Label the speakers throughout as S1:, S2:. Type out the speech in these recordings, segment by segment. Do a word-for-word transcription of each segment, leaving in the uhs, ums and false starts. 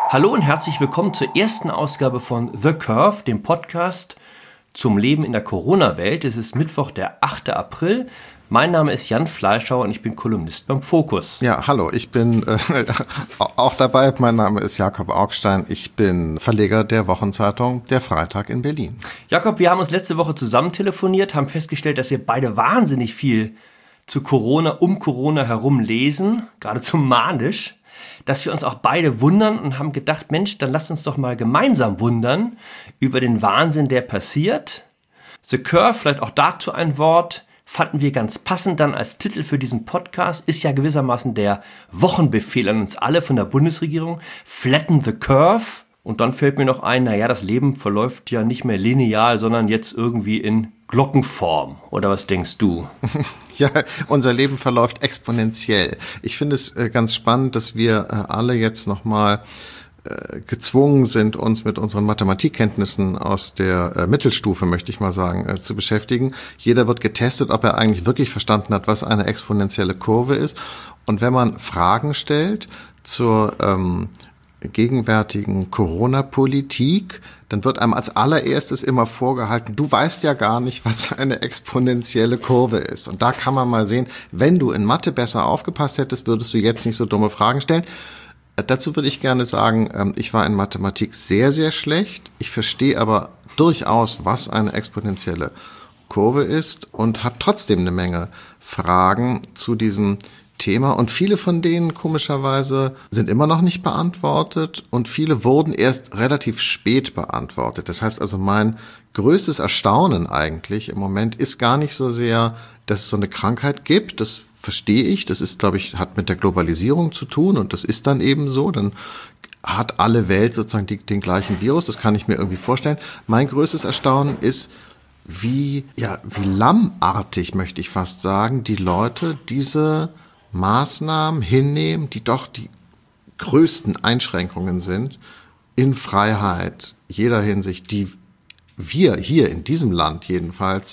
S1: Hallo und herzlich willkommen zur ersten Ausgabe von The Curve, dem Podcast zum Leben in der Corona-Welt. Es ist Mittwoch, der achte April. Mein Name ist Jan Fleischhauer und ich bin Kolumnist beim Fokus.
S2: Ja, hallo, ich bin äh, auch dabei. Mein Name ist Jakob Augstein. Ich bin Verleger der Wochenzeitung Der Freitag in Berlin.
S1: Jakob, wir haben uns letzte Woche zusammen telefoniert, haben festgestellt, dass wir beide wahnsinnig viel zu Corona, um Corona herum lesen, geradezu manisch, dass wir uns auch beide wundern und haben gedacht, Mensch, dann lasst uns doch mal gemeinsam wundern über den Wahnsinn, der passiert. The Curve, vielleicht auch dazu ein Wort, fanden wir ganz passend dann als Titel für diesen Podcast, ist ja gewissermaßen der Wochenbefehl an uns alle von der Bundesregierung, Flatten the Curve. Und dann fällt mir noch ein, naja, das Leben verläuft ja nicht mehr lineal, sondern jetzt irgendwie in Glockenform. Oder was denkst du?
S2: Ja, unser Leben verläuft exponentiell. Ich finde es äh, ganz spannend, dass wir äh, alle jetzt nochmal äh, gezwungen sind, uns mit unseren Mathematikkenntnissen aus der äh, Mittelstufe, möchte ich mal sagen, äh, zu beschäftigen. Jeder wird getestet, ob er eigentlich wirklich verstanden hat, was eine exponentielle Kurve ist. Und wenn man Fragen stellt zur ähm, gegenwärtigen Corona-Politik, dann wird einem als allererstes immer vorgehalten, du weißt ja gar nicht, was eine exponentielle Kurve ist. Und da kann man mal sehen, wenn du in Mathe besser aufgepasst hättest, würdest du jetzt nicht so dumme Fragen stellen. Dazu würde ich gerne sagen, ich war in Mathematik sehr, sehr schlecht. Ich verstehe aber durchaus, was eine exponentielle Kurve ist und habe trotzdem eine Menge Fragen zu diesem Thema. Und viele von denen, komischerweise, sind immer noch nicht beantwortet und viele wurden erst relativ spät beantwortet. Das heißt also, mein größtes Erstaunen eigentlich im Moment ist gar nicht so sehr, dass es so eine Krankheit gibt. Das verstehe ich. Das ist, glaube ich, hat mit der Globalisierung zu tun und das ist dann eben so. Dann hat alle Welt sozusagen die, den gleichen Virus. Das kann ich mir irgendwie vorstellen. Mein größtes Erstaunen ist, wie, ja, wie lammartig, möchte ich fast sagen, die Leute diese Maßnahmen hinnehmen, die doch die größten Einschränkungen sind in Freiheit jeder Hinsicht, die wir hier in diesem Land jedenfalls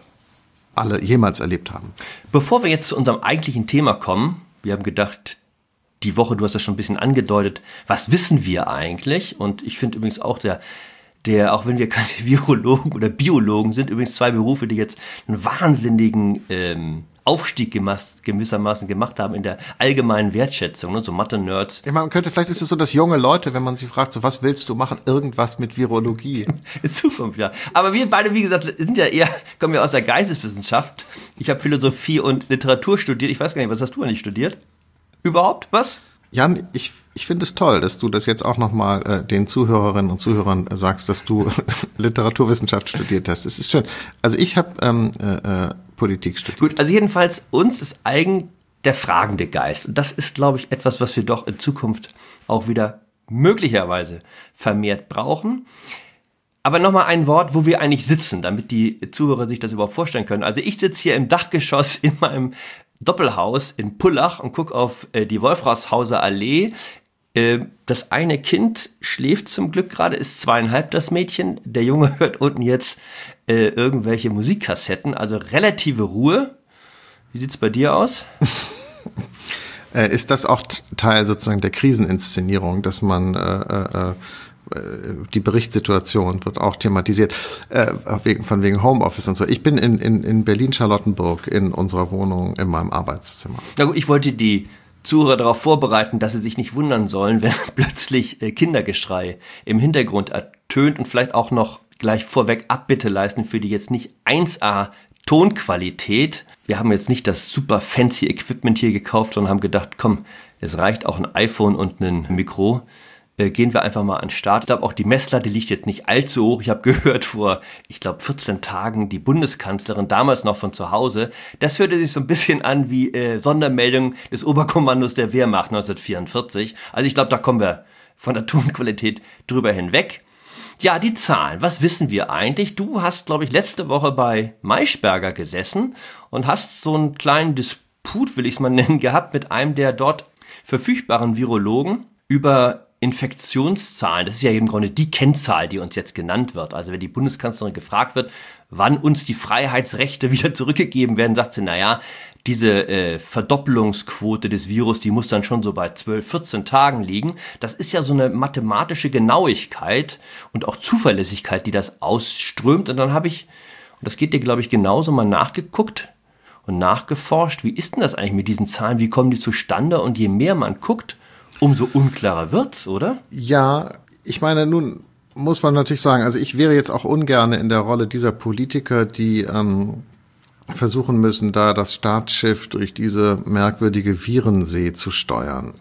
S2: alle jemals erlebt haben.
S1: Bevor wir jetzt zu unserem eigentlichen Thema kommen, wir haben gedacht, die Woche, du hast das schon ein bisschen angedeutet, was wissen wir eigentlich? Und ich finde übrigens auch der der, auch wenn wir keine Virologen oder Biologen sind, übrigens zwei Berufe, die jetzt einen wahnsinnigen ähm, Aufstieg gemass, gewissermaßen gemacht haben in der allgemeinen Wertschätzung, ne? So Mathe-Nerds.
S2: Ja, man könnte, vielleicht ist es so, dass junge Leute, wenn man sie fragt, so was willst du machen, irgendwas mit Virologie.
S1: In Zukunft, ja. Aber wir beide, wie gesagt, sind ja eher, kommen ja aus der Geisteswissenschaft. Ich habe Philosophie und Literatur studiert. Ich weiß gar nicht, was hast du eigentlich studiert? Überhaupt, was?
S2: Jan, ich, ich finde es toll, dass du das jetzt auch nochmal äh, den Zuhörerinnen und Zuhörern äh, sagst, dass du Literaturwissenschaft studiert hast. Es ist schön. Also ich habe ähm, äh, Politik studiert.
S1: Gut, also jedenfalls, uns ist eigen der fragende Geist. Und das ist, glaube ich, etwas, was wir doch in Zukunft auch wieder möglicherweise vermehrt brauchen. Aber nochmal ein Wort, wo wir eigentlich sitzen, damit die Zuhörer sich das überhaupt vorstellen können. Also ich sitze hier im Dachgeschoss in meinem Doppelhaus in Pullach und gucke auf äh, die Wolfratshauser Allee. Äh, das eine Kind schläft zum Glück gerade, ist zweieinhalb das Mädchen. Der Junge hört unten jetzt äh, irgendwelche Musikkassetten, also relative Ruhe. Wie sieht's bei dir aus?
S2: äh, ist das auch Teil sozusagen der Kriseninszenierung, dass man äh, äh, die Berichtssituation wird auch thematisiert, äh, wegen, von wegen Homeoffice und so. Ich bin in, in, in Berlin-Charlottenburg in unserer Wohnung in meinem Arbeitszimmer.
S1: Na gut, ich wollte die Zuhörer darauf vorbereiten, dass sie sich nicht wundern sollen, wenn plötzlich äh, Kindergeschrei im Hintergrund ertönt und vielleicht auch noch gleich vorweg Abbitte leisten für die jetzt nicht eins A Tonqualität. Wir haben jetzt nicht das super fancy Equipment hier gekauft, sondern haben gedacht, komm, es reicht auch ein iPhone und ein Mikro. Äh, gehen wir einfach mal an den Start. Ich glaube, auch die Messlatte liegt jetzt nicht allzu hoch. Ich habe gehört vor, ich glaube, vierzehn Tagen die Bundeskanzlerin, damals noch von zu Hause. Das hörte sich so ein bisschen an wie äh, Sondermeldung des Oberkommandos der Wehrmacht neunzehnhundertvierundvierzig. Also ich glaube, da kommen wir von der Tonqualität drüber hinweg. Ja, die Zahlen. Was wissen wir eigentlich? Du hast, glaube ich, letzte Woche bei Maischberger gesessen und hast so einen kleinen Disput, will ich es mal nennen, gehabt mit einem der dort verfügbaren Virologen über Infektionszahlen, das ist ja im Grunde die Kennzahl, die uns jetzt genannt wird. Also wenn die Bundeskanzlerin gefragt wird, wann uns die Freiheitsrechte wieder zurückgegeben werden, sagt sie, naja, diese äh, Verdoppelungsquote des Virus, die muss dann schon so bei zwölf, vierzehn Tagen liegen. Das ist ja so eine mathematische Genauigkeit und auch Zuverlässigkeit, die das ausströmt. Und dann habe ich, und das geht dir, glaube ich, genauso, mal nachgeguckt und nachgeforscht, wie ist denn das eigentlich mit diesen Zahlen, wie kommen die zustande? Und je mehr man guckt, umso unklarer wird's, oder?
S2: Ja, ich meine, nun muss man natürlich sagen, also ich wäre jetzt auch ungern in der Rolle dieser Politiker, die ähm, versuchen müssen, da das Staatsschiff durch diese merkwürdige Virensee zu steuern.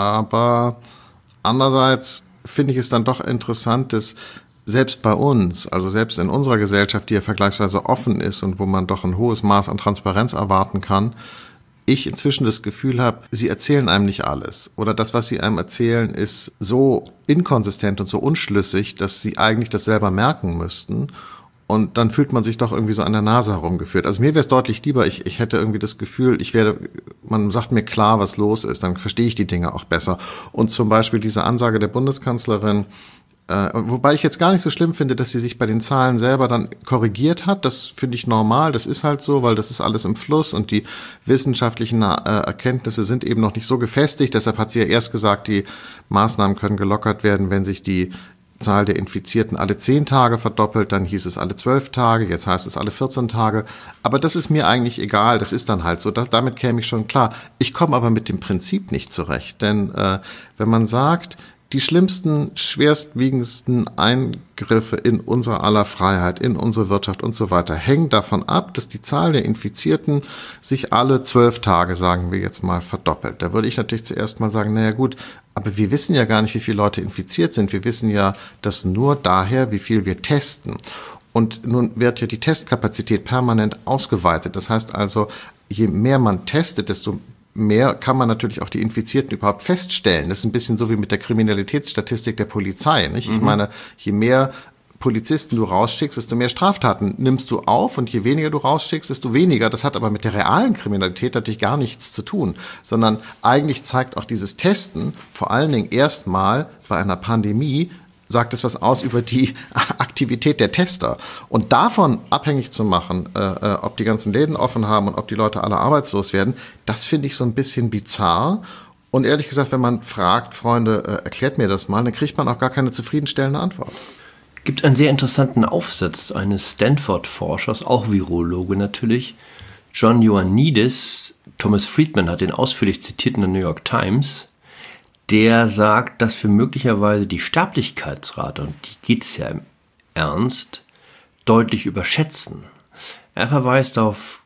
S2: Aber andererseits finde ich es dann doch interessant, dass selbst bei uns, also selbst in unserer Gesellschaft, die ja vergleichsweise offen ist und wo man doch ein hohes Maß an Transparenz erwarten kann, ich inzwischen das Gefühl habe, sie erzählen einem nicht alles. Oder das, was sie einem erzählen, ist so inkonsistent und so unschlüssig, dass sie eigentlich das selber merken müssten. Und dann fühlt man sich doch irgendwie so an der Nase herumgeführt. Also mir wäre es deutlich lieber, ich, ich hätte irgendwie das Gefühl, ich werde, man sagt mir klar, was los ist, dann verstehe ich die Dinge auch besser. Und zum Beispiel diese Ansage der Bundeskanzlerin, Äh, wobei ich jetzt gar nicht so schlimm finde, dass sie sich bei den Zahlen selber dann korrigiert hat. Das finde ich normal, das ist halt so, weil das ist alles im Fluss und die wissenschaftlichen äh, Erkenntnisse sind eben noch nicht so gefestigt. Deshalb hat sie ja erst gesagt, die Maßnahmen können gelockert werden, wenn sich die Zahl der Infizierten alle zehn Tage verdoppelt, dann hieß es alle zwölf Tage, jetzt heißt es alle vierzehn Tage. Aber das ist mir eigentlich egal, das ist dann halt so, da, damit käme ich schon klar. Ich komme aber mit dem Prinzip nicht zurecht, denn äh, wenn man sagt, die schlimmsten, schwerstwiegendsten Eingriffe in unser aller Freiheit, in unsere Wirtschaft und so weiter hängen davon ab, dass die Zahl der Infizierten sich alle zwölf Tage, sagen wir jetzt mal, verdoppelt. Da würde ich natürlich zuerst mal sagen, naja gut, aber wir wissen ja gar nicht, wie viele Leute infiziert sind. Wir wissen ja das nur daher, wie viel wir testen. Und nun wird ja die Testkapazität permanent ausgeweitet. Das heißt also, je mehr man testet, desto mehr kann man natürlich auch die Infizierten überhaupt feststellen. Das ist ein bisschen so wie mit der Kriminalitätsstatistik der Polizei, nicht? Ich mhm. meine, je mehr Polizisten du rausschickst, desto mehr Straftaten nimmst du auf und je weniger du rausschickst, desto weniger. Das hat aber mit der realen Kriminalität natürlich gar nichts zu tun, sondern eigentlich zeigt auch dieses Testen vor allen Dingen erstmal bei einer Pandemie, sagt es was aus über die Aktivität der Tester. Und davon abhängig zu machen, äh, ob die ganzen Läden offen haben und ob die Leute alle arbeitslos werden, das finde ich so ein bisschen bizarr. Und ehrlich gesagt, wenn man fragt, Freunde, äh, erklärt mir das mal, dann kriegt man auch gar keine zufriedenstellende Antwort.
S1: Gibt einen sehr interessanten Aufsatz eines Stanford-Forschers, auch Virologe natürlich, John Ioannidis. Thomas Friedman hat den ausführlich zitiert in der New York Times. Der sagt, dass wir möglicherweise die Sterblichkeitsrate, und die geht es ja im Ernst, deutlich überschätzen. Er verweist auf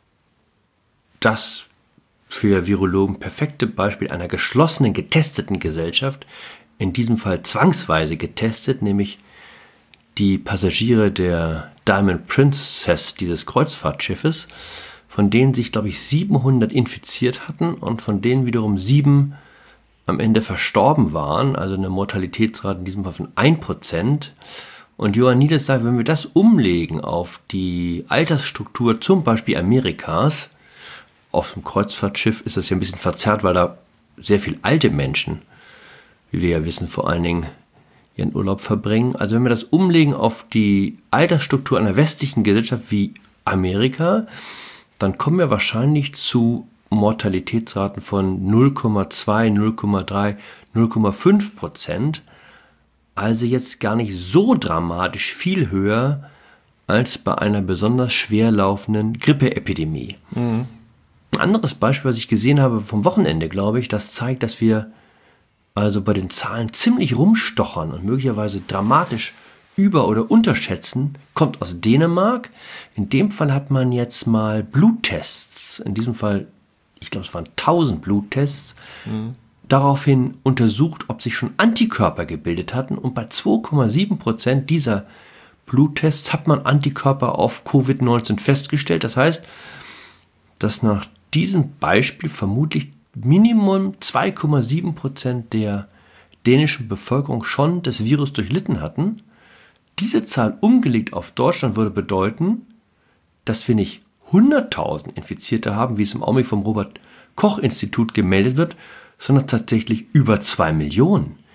S1: das für Virologen perfekte Beispiel einer geschlossenen, getesteten Gesellschaft, in diesem Fall zwangsweise getestet, nämlich die Passagiere der Diamond Princess, dieses Kreuzfahrtschiffes, von denen sich, glaube ich, siebenhundert infiziert hatten und von denen wiederum sieben am Ende verstorben waren, also eine Mortalitätsrate in diesem Fall von ein Prozent. Und Ioannidis sagt, wenn wir das umlegen auf die Altersstruktur zum Beispiel Amerikas, auf dem Kreuzfahrtschiff ist das ja ein bisschen verzerrt, weil da sehr viele alte Menschen, wie wir ja wissen, vor allen Dingen ihren Urlaub verbringen. Also wenn wir das umlegen auf die Altersstruktur einer westlichen Gesellschaft wie Amerika, dann kommen wir wahrscheinlich zu Mortalitätsraten von null Komma zwei, null Komma drei, null Komma fünf Prozent. Also jetzt gar nicht so dramatisch viel höher als bei einer besonders schwer laufenden Grippeepidemie. Mhm. Ein anderes Beispiel, was ich gesehen habe vom Wochenende, glaube ich, das zeigt, dass wir also bei den Zahlen ziemlich rumstochern und möglicherweise dramatisch über- oder unterschätzen, kommt aus Dänemark. In dem Fall hat man jetzt mal Bluttests, in diesem Fall, ich glaube, es waren tausend Bluttests, mhm. daraufhin untersucht, ob sich schon Antikörper gebildet hatten. Und bei zwei Komma sieben Prozent dieser Bluttests hat man Antikörper auf Covid neunzehn festgestellt. Das heißt, dass nach diesem Beispiel vermutlich Minimum zwei Komma sieben Prozent der dänischen Bevölkerung schon das Virus durchlitten hatten. Diese Zahl umgelegt auf Deutschland würde bedeuten, dass wir nicht hunderttausend Infizierte haben, wie es im Augenblick vom Robert-Koch-Institut gemeldet wird, sondern tatsächlich über zwei Millionen.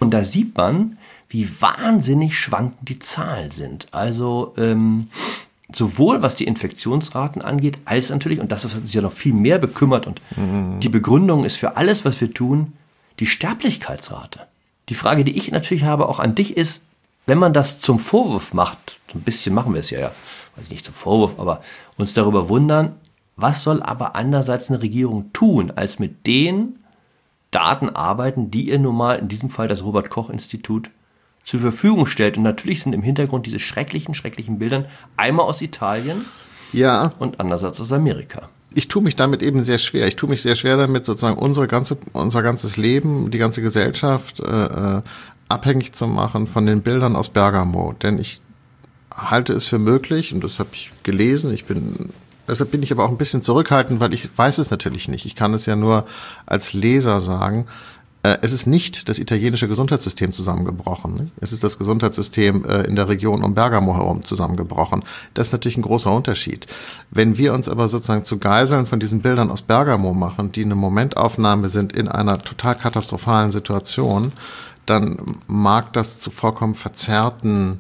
S1: Und da sieht man, wie wahnsinnig schwankend die Zahlen sind. Also ähm, sowohl was die Infektionsraten angeht, als natürlich, und das hat uns ja noch viel mehr bekümmert, und mhm. die Begründung ist für alles, was wir tun, die Sterblichkeitsrate. Die Frage, die ich natürlich habe, auch an dich ist, wenn man das zum Vorwurf macht, so ein bisschen machen wir es ja, ja, weiß ich nicht zum Vorwurf, aber uns darüber wundern, was soll aber andererseits eine Regierung tun, als mit den Daten arbeiten, die ihr nun mal, in diesem Fall das Robert-Koch-Institut, zur Verfügung stellt. Und natürlich sind im Hintergrund diese schrecklichen, schrecklichen Bildern einmal aus Italien
S2: ja.
S1: und andererseits aus Amerika.
S2: Ich tue mich damit eben sehr schwer. Ich tue mich sehr schwer damit, sozusagen unsere ganze, unser ganzes Leben, die ganze Gesellschaft äh, abhängig zu machen von den Bildern aus Bergamo. Denn ich halte es für möglich, und das habe ich gelesen, ich bin, deshalb bin ich aber auch ein bisschen zurückhaltend, weil ich weiß es natürlich nicht. Ich kann es ja nur als Leser sagen. Es ist nicht das italienische Gesundheitssystem zusammengebrochen. Es ist das Gesundheitssystem in der Region um Bergamo herum zusammengebrochen. Das ist natürlich ein großer Unterschied. Wenn wir uns aber sozusagen zu Geiseln von diesen Bildern aus Bergamo machen, die eine Momentaufnahme sind in einer total katastrophalen Situation, dann mag das zu vollkommen verzerrten,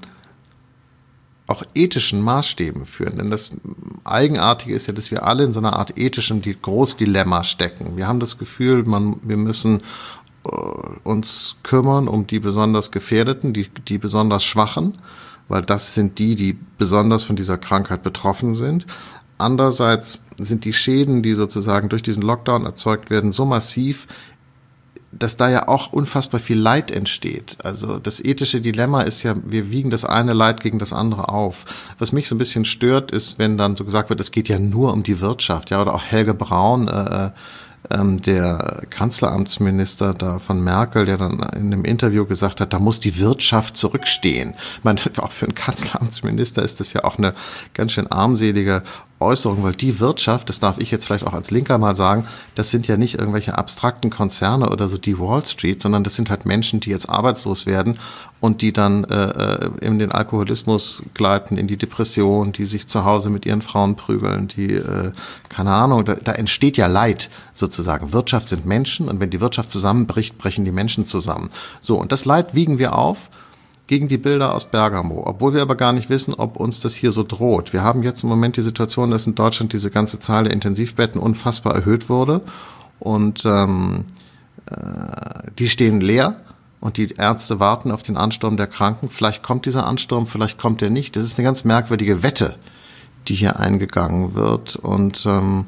S2: auch ethischen Maßstäben führen. Denn das Eigenartige ist ja, dass wir alle in so einer Art ethischem Großdilemma stecken. Wir haben das Gefühl, man, wir müssen uns kümmern um die besonders Gefährdeten, die, die besonders Schwachen, weil das sind die, die besonders von dieser Krankheit betroffen sind. Andererseits sind die Schäden, die sozusagen durch diesen Lockdown erzeugt werden, so massiv, dass da ja auch unfassbar viel Leid entsteht. Also das ethische Dilemma ist ja, wir wiegen das eine Leid gegen das andere auf. Was mich so ein bisschen stört, ist, wenn dann so gesagt wird, es geht ja nur um die Wirtschaft, ja, oder auch Helge Braun, äh, ähm, der Kanzleramtsminister da von Merkel, der dann in einem Interview gesagt hat, da muss die Wirtschaft zurückstehen. Ich meine, auch für einen Kanzleramtsminister ist das ja auch eine ganz schön armselige Äußerung, weil die Wirtschaft, das darf ich jetzt vielleicht auch als Linker mal sagen, das sind ja nicht irgendwelche abstrakten Konzerne oder so die Wall Street, sondern das sind halt Menschen, die jetzt arbeitslos werden und die dann äh, in den Alkoholismus gleiten, in die Depression, die sich zu Hause mit ihren Frauen prügeln, die, äh, keine Ahnung, da, da entsteht ja Leid sozusagen. Wirtschaft sind Menschen und wenn die Wirtschaft zusammenbricht, brechen die Menschen zusammen. So, und das Leid wiegen wir auf gegen die Bilder aus Bergamo, obwohl wir aber gar nicht wissen, ob uns das hier so droht. Wir haben jetzt im Moment die Situation, dass in Deutschland diese ganze Zahl der Intensivbetten unfassbar erhöht wurde und ähm, äh, die stehen leer und die Ärzte warten auf den Ansturm der Kranken. Vielleicht kommt dieser Ansturm, vielleicht kommt er nicht. Das ist eine ganz merkwürdige Wette, die hier eingegangen wird und ähm,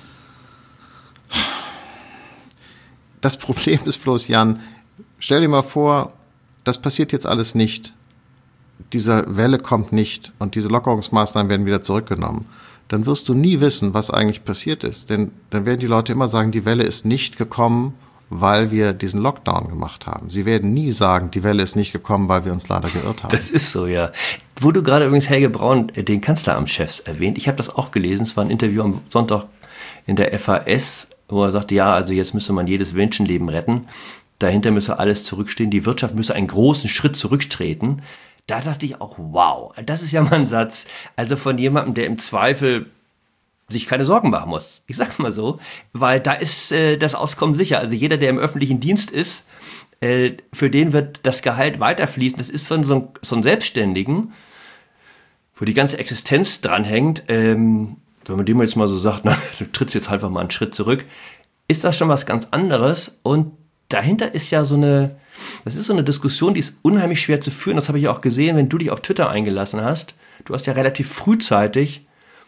S2: das Problem ist bloß, Jan, stell dir mal vor, das passiert jetzt alles nicht. Diese Welle kommt nicht und diese Lockerungsmaßnahmen werden wieder zurückgenommen. Dann wirst du nie wissen, was eigentlich passiert ist. Denn dann werden die Leute immer sagen, die Welle ist nicht gekommen, weil wir diesen Lockdown gemacht haben. Sie werden nie sagen, die Welle ist nicht gekommen, weil wir uns leider geirrt haben.
S1: Das ist so, ja. Wo du gerade übrigens Helge Braun, den Kanzleramtschefs, erwähnt, ich habe das auch gelesen, es war ein Interview am Sonntag in der F A S, wo er sagte, ja, also jetzt müsste man jedes Menschenleben retten. Dahinter müsse alles zurückstehen, die Wirtschaft müsse einen großen Schritt zurücktreten. Da dachte ich auch, wow, das ist ja mal ein Satz, also von jemandem, der im Zweifel sich keine Sorgen machen muss. Ich sag's mal so, weil da ist äh, das Auskommen sicher. Also jeder, der im öffentlichen Dienst ist, äh, für den wird das Gehalt weiterfließen. Das ist von so einem, so einem Selbstständigen, wo die ganze Existenz dranhängt, ähm, wenn man dem jetzt mal so sagt, na, du trittst jetzt einfach mal einen Schritt zurück, ist das schon was ganz anderes. Und dahinter ist ja so eine, das ist so eine Diskussion, die ist unheimlich schwer zu führen. Das habe ich auch gesehen, wenn du dich auf Twitter eingelassen hast. Du hast ja relativ frühzeitig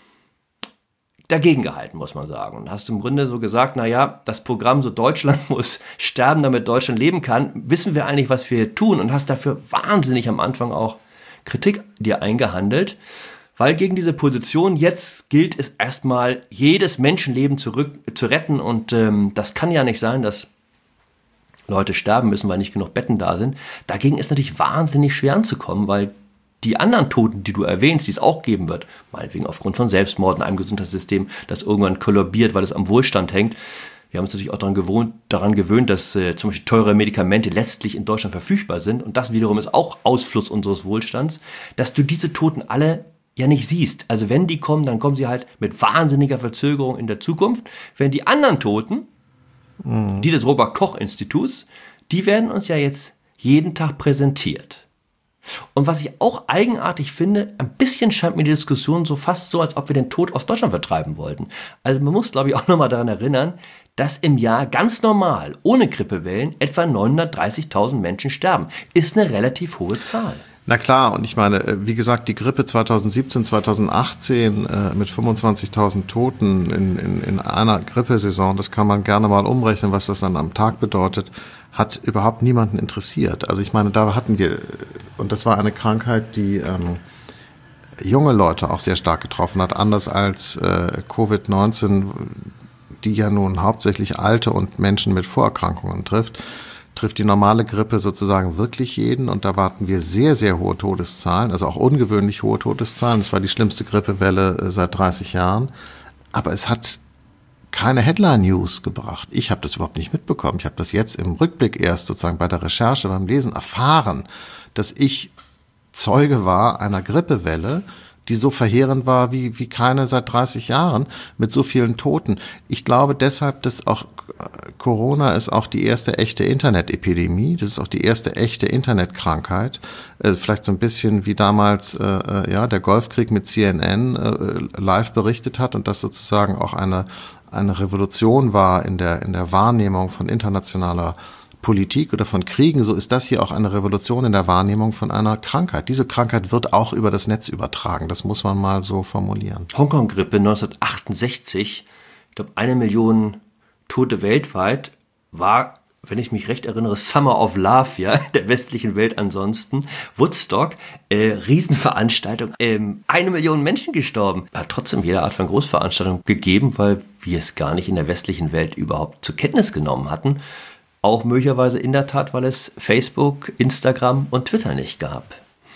S1: dagegen gehalten, muss man sagen. Und hast im Grunde so gesagt, naja, das Programm so Deutschland muss sterben, damit Deutschland leben kann. Wissen wir eigentlich, was wir hier tun? Und hast dafür wahnsinnig am Anfang auch Kritik dir eingehandelt. Weil gegen diese Position jetzt gilt es erstmal, jedes Menschenleben zurück zu retten. Und ähm, das kann ja nicht sein, dass Leute sterben müssen, weil nicht genug Betten da sind. Dagegen ist natürlich wahnsinnig schwer anzukommen, weil die anderen Toten, die du erwähnst, die es auch geben wird, meinetwegen aufgrund von Selbstmorden, einem Gesundheitssystem, das irgendwann kollabiert, weil es am Wohlstand hängt. Wir haben uns natürlich auch daran gewöhnt, daran gewöhnt dass äh, zum Beispiel teure Medikamente letztlich in Deutschland verfügbar sind. Und das wiederum ist auch Ausfluss unseres Wohlstands, dass du diese Toten alle ja nicht siehst. Also wenn die kommen, dann kommen sie halt mit wahnsinniger Verzögerung in der Zukunft. Wenn die anderen Toten, die des Robert-Koch-Instituts, die werden uns ja jetzt jeden Tag präsentiert. Und was ich auch eigenartig finde, ein bisschen scheint mir die Diskussion so fast so, als ob wir den Tod aus Deutschland vertreiben wollten. Also man muss, glaube ich, auch nochmal daran erinnern, dass im Jahr ganz normal, ohne Grippewellen, etwa neunhundertdreißigtausend Menschen sterben. Ist eine relativ hohe Zahl.
S2: Na klar, und ich meine, wie gesagt, die Grippe zweitausendsiebzehn, zweitausendachtzehn äh, mit fünfundzwanzigtausend Toten in, in, in einer Grippesaison, das kann man gerne mal umrechnen, was das dann am Tag bedeutet, hat überhaupt niemanden interessiert. Also ich meine, da hatten wir, und das war eine Krankheit, die ähm, junge Leute auch sehr stark getroffen hat, anders als äh, Covid neunzehn, die ja nun hauptsächlich Alte und Menschen mit Vorerkrankungen trifft. Trifft die normale Grippe sozusagen wirklich jeden, und da warten wir sehr, sehr hohe Todeszahlen, also auch ungewöhnlich hohe Todeszahlen. Das war die schlimmste Grippewelle seit dreißig Jahren, aber es hat keine Headline-News gebracht. Ich habe das überhaupt nicht mitbekommen. Ich habe das jetzt im Rückblick erst sozusagen bei der Recherche, beim Lesen erfahren, dass ich Zeuge war einer Grippewelle, die so verheerend war wie, wie keine seit dreißig Jahren, mit so vielen Toten. Ich glaube deshalb, dass auch Corona ist auch die erste echte Internet-Epidemie. Das ist auch die erste echte Internetkrankheit. Äh, vielleicht so ein bisschen wie damals äh, ja der Golfkrieg mit C N N äh, live berichtet hat, und das sozusagen auch eine eine Revolution war in der in der Wahrnehmung von internationaler Politik oder von Kriegen. So ist das hier auch eine Revolution in der Wahrnehmung von einer Krankheit. Diese Krankheit wird auch über das Netz übertragen. Das muss man mal so formulieren.
S1: Hongkong-Grippe neunzehnhundertachtundsechzig, ich glaube eine Million Tote weltweit, war, wenn ich mich recht erinnere, Summer of Love, ja, der westlichen Welt ansonsten. Woodstock, äh, Riesenveranstaltung, ähm, eine Million Menschen gestorben. Hat trotzdem jede Art von Großveranstaltung gegeben, weil wir es gar nicht in der westlichen Welt überhaupt zur Kenntnis genommen hatten. Auch möglicherweise in der Tat, weil es Facebook, Instagram und Twitter nicht gab.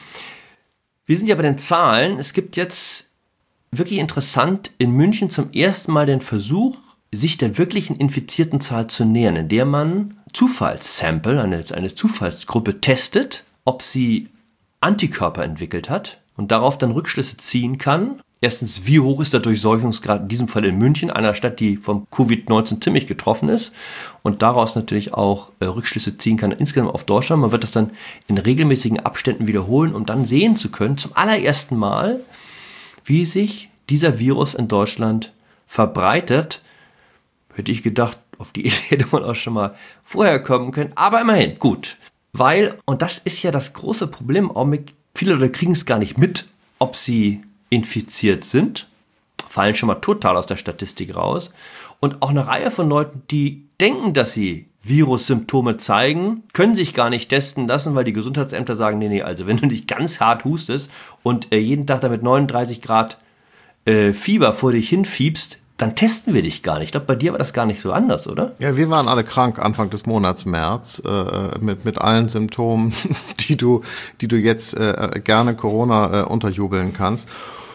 S1: Wir sind ja bei den Zahlen. Es gibt jetzt wirklich interessant in München zum ersten Mal den Versuch, sich der wirklichen infizierten Zahl zu nähern, in der man Zufallssample, eine, eine Zufallsgruppe testet, ob sie Antikörper entwickelt hat und darauf dann Rückschlüsse ziehen kann. Erstens, wie hoch ist der Durchseuchungsgrad in diesem Fall in München, einer Stadt, die vom Covid neunzehn ziemlich getroffen ist, und daraus natürlich auch äh, Rückschlüsse ziehen kann insgesamt auf Deutschland. Man wird das dann in regelmäßigen Abständen wiederholen, um dann sehen zu können, zum allerersten Mal, wie sich dieser Virus in Deutschland verbreitet. Hätte ich gedacht, auf die Idee hätte man auch schon mal vorher kommen können. Aber immerhin, gut. Weil, und das ist ja das große Problem im Augenblick, viele Leute kriegen es gar nicht mit, ob sie infiziert sind, fallen schon mal total aus der Statistik raus. Und auch eine Reihe von Leuten, die denken, dass sie Virussymptome zeigen, können sich gar nicht testen lassen, weil die Gesundheitsämter sagen, nee, nee, also wenn du nicht ganz hart hustest und äh, jeden Tag damit neununddreißig Grad äh, Fieber vor dich hinfiebst, dann testen wir dich gar nicht. Ich glaube, bei dir war das gar nicht so anders, oder?
S2: Ja, wir waren alle krank Anfang des Monats März äh, mit mit allen Symptomen, die du die du jetzt äh, gerne Corona äh, unterjubeln kannst.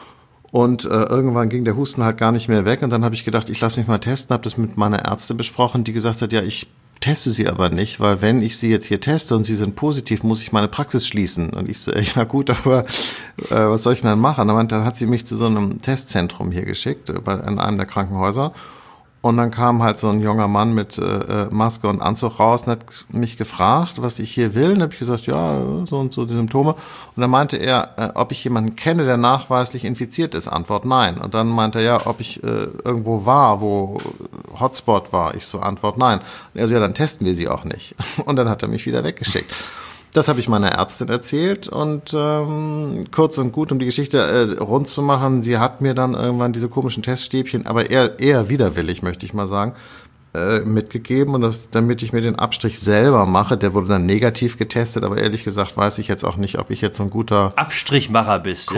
S2: Und äh, irgendwann ging der Husten halt gar nicht mehr weg, und dann habe ich gedacht, ich lasse mich mal testen, habe das mit meiner Ärztin besprochen, die gesagt hat, ja, ich teste sie aber nicht, weil wenn ich sie jetzt hier teste und sie sind positiv, muss ich meine Praxis schließen. Und ich so, ja gut, aber äh, was soll ich denn dann machen? Und dann hat sie mich zu so einem Testzentrum hier geschickt, äh, bei, in einem der Krankenhäuser. Und dann kam halt so ein junger Mann mit äh, Maske und Anzug raus und hat mich gefragt, was ich hier will. Und habe ich gesagt, ja, so und so die Symptome. Und dann meinte er, äh, ob ich jemanden kenne, der nachweislich infiziert ist. Antwort nein. Und dann meinte er, ja, ob ich äh, irgendwo war, wo Hotspot war. Ich so, Antwort nein. Und er so, ja, dann testen wir sie auch nicht. Und dann hat er mich wieder weggeschickt. Das habe ich meiner Ärztin erzählt, und ähm, kurz und gut, um die Geschichte äh, rund zu machen, sie hat mir dann irgendwann diese komischen Teststäbchen, aber eher, eher widerwillig, möchte ich mal sagen, äh, mitgegeben, und das, damit ich mir den Abstrich selber mache. Der wurde dann negativ getestet, aber ehrlich gesagt weiß ich jetzt auch nicht, ob ich jetzt so ein guter
S1: Abstrichmacher bist,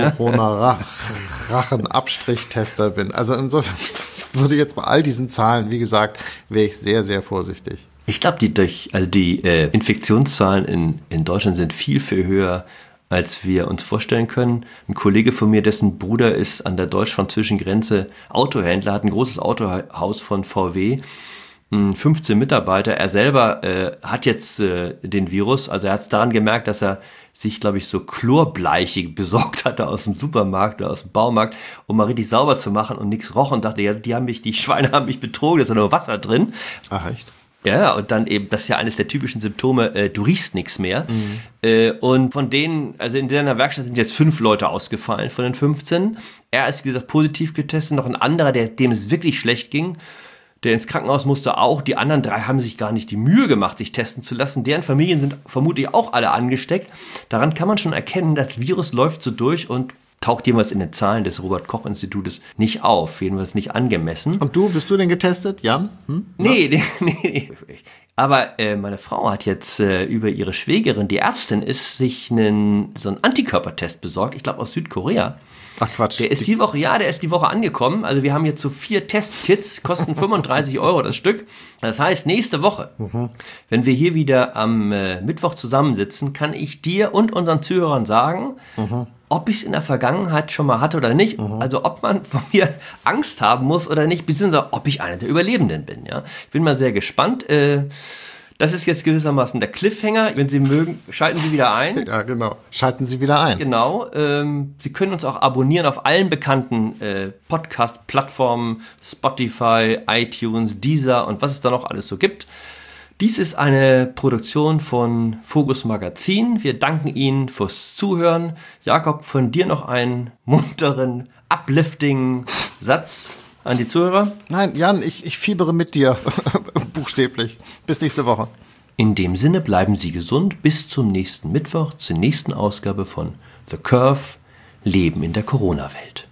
S2: Corona-Rachen-Abstrichtester bin. Also insofern würde jetzt bei all diesen Zahlen, wie gesagt, wäre ich sehr, sehr vorsichtig.
S1: Ich glaube, die, durch, also die äh, Infektionszahlen in, in Deutschland sind viel, viel höher, als wir uns vorstellen können. Ein Kollege von mir, dessen Bruder ist an der deutsch-französischen Grenze Autohändler, hat ein großes Autohaus von V W, fünfzehn Mitarbeiter. Er selber äh, hat jetzt äh, den Virus, also er hat es daran gemerkt, dass er sich, glaube ich, so Chlorbleiche besorgt hatte aus dem Supermarkt oder aus dem Baumarkt, um mal richtig sauber zu machen, und nichts roch, und dachte, ja, die haben mich, die Schweine haben mich betrogen, da ist ja nur Wasser drin.
S2: Ach, echt?
S1: Ja, und dann eben, das ist ja eines der typischen Symptome, äh, du riechst nichts mehr. Mhm. Äh, und von denen, also in deiner Werkstatt sind jetzt fünf Leute ausgefallen von den fünfzehn. Er ist, wie gesagt, positiv getestet, noch ein anderer, der, dem es wirklich schlecht ging. Der ins Krankenhaus musste auch. Die anderen drei haben sich gar nicht die Mühe gemacht, sich testen zu lassen. Deren Familien sind vermutlich auch alle angesteckt. Daran kann man schon erkennen, das Virus läuft so durch und taucht jeweils in den Zahlen des Robert-Koch-Institutes nicht auf, jedenfalls nicht angemessen.
S2: Und du, bist du denn getestet, Jan? Hm?
S1: Nee, nee, nee. Aber äh, meine Frau hat jetzt äh, über ihre Schwägerin, die Ärztin ist, sich einen, so einen Antikörpertest besorgt, ich glaube aus Südkorea.
S2: Ach Quatsch.
S1: Der ist die Woche, ja, der ist die Woche angekommen. Also wir haben jetzt so vier Testkits, kosten fünfunddreißig Euro das Stück. Das heißt, nächste Woche, mhm. wenn wir hier wieder am äh, Mittwoch zusammensitzen, kann ich dir und unseren Zuhörern sagen, mhm. ob ich es in der Vergangenheit schon mal hatte oder nicht. Mhm. Also ob man von mir Angst haben muss oder nicht, beziehungsweise ob ich einer der Überlebenden bin. Ja, ich bin mal sehr gespannt. Äh, Das ist jetzt gewissermaßen der Cliffhanger. Wenn Sie mögen, schalten Sie wieder ein.
S2: Ja, genau. Schalten Sie wieder ein.
S1: Genau. Ähm, Sie können uns auch abonnieren auf allen bekannten äh, Podcast-Plattformen, Spotify, iTunes, Deezer und was es da noch alles so gibt. Dies ist eine Produktion von Focus Magazin. Wir danken Ihnen fürs Zuhören. Jakob, von dir noch einen munteren, uplifting Satz an die Zuhörer?
S2: Nein, Jan, ich, ich fiebere mit dir. Buchstäblich. Bis nächste Woche.
S1: In dem Sinne bleiben Sie gesund. Bis zum nächsten Mittwoch, zur nächsten Ausgabe von The Curve, Leben in der Corona-Welt.